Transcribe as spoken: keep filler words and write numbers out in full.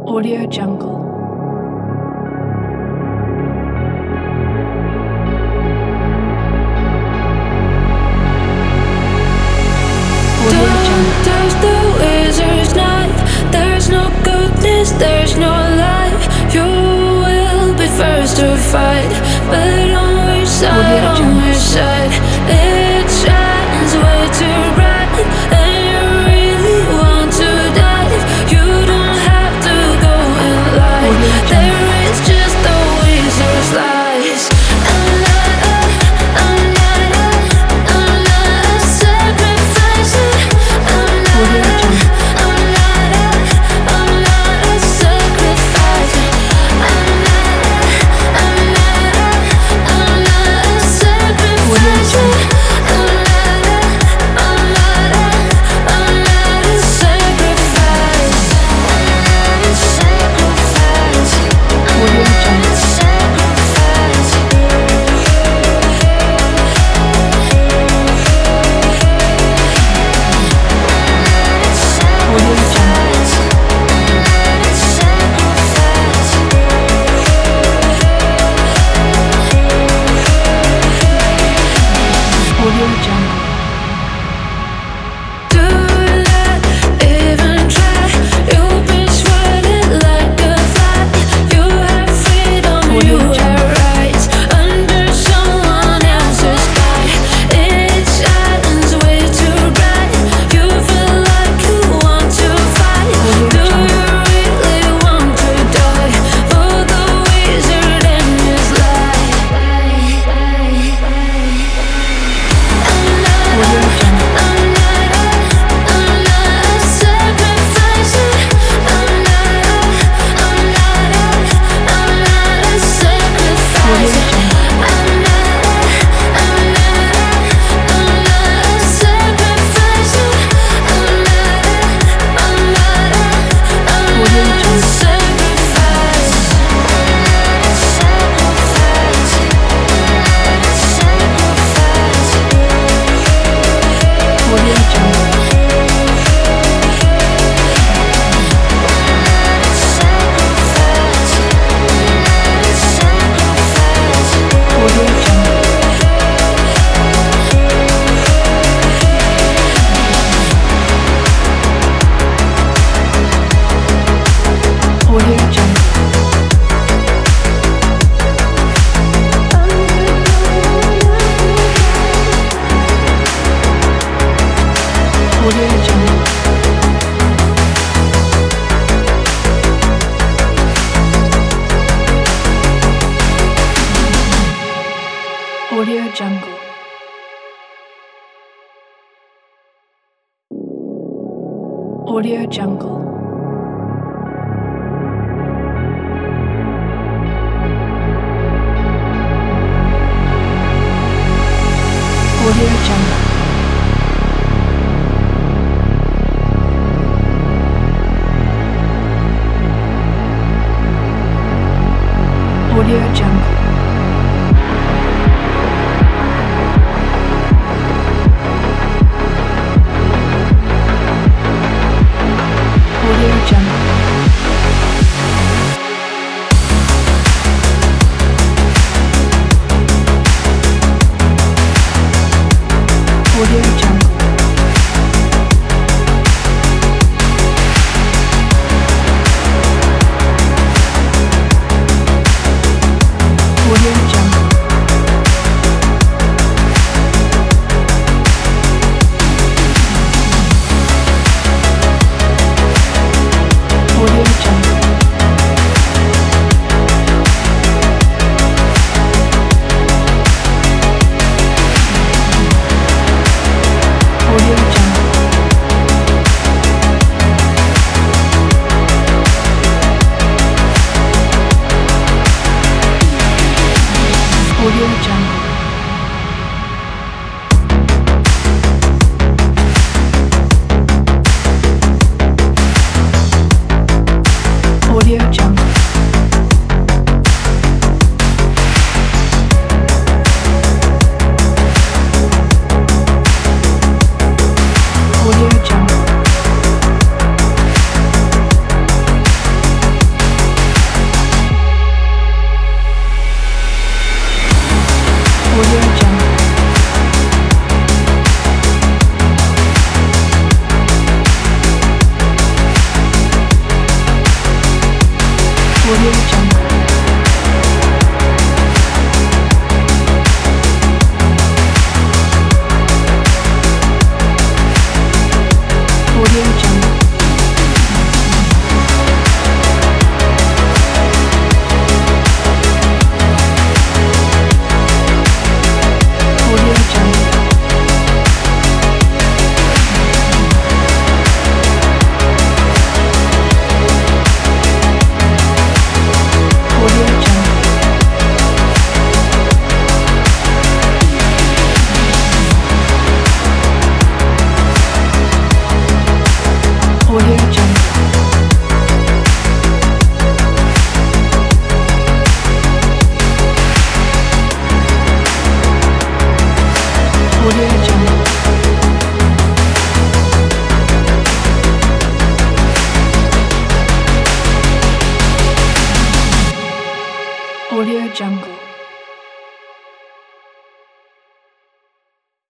Audio Jungle. There's the wizard's knife. There's no goodness, there's no life. You will be first to fight, but on which side, on which side? It shines way too bright, and you really want to dive. You don't have to go and lie. There is just the wizard's lies. I'm not a, I'm not a, I'm not a sacrificer. I'm not a, I'm not a, I'm not a sacrificer. I'm not a, I'm not a, I'm not a sacrificer. I'm not a, I'm not a, I'm not a sacrifice. I'm not a sacrifice. I'm not a sacrifice. Audio Jungle. Do not even try. You've been sweating like a fly. You have freedom, you have rights under someone else's sky. It shines way too bright. You feel like you want to fight. Do you really want to die for the wizard and his lie? I'm not Audio Jungle. I'm not a, I'm not a sacrificer. I'm not a, I'm not a, I'm not a sacrificer. I'm not a, I'm not a, I'm not a sacrificer. I'm not a, I'm not a, I'm not a sacrifice. I'm not a sacrifice. I'm not a sacrifice. Audio Jungle. Audio Jungle. Audio Jungle. Audio Jungle. Audio Jungle. Audio Jungle. Audio Jungle. Audio Jungle. Audio Jungle. Audio Jungle. Audio Jungle. Audio Jungle. Audio Jungle. Audio Jungle. Audio Jungle. Audio Jungle.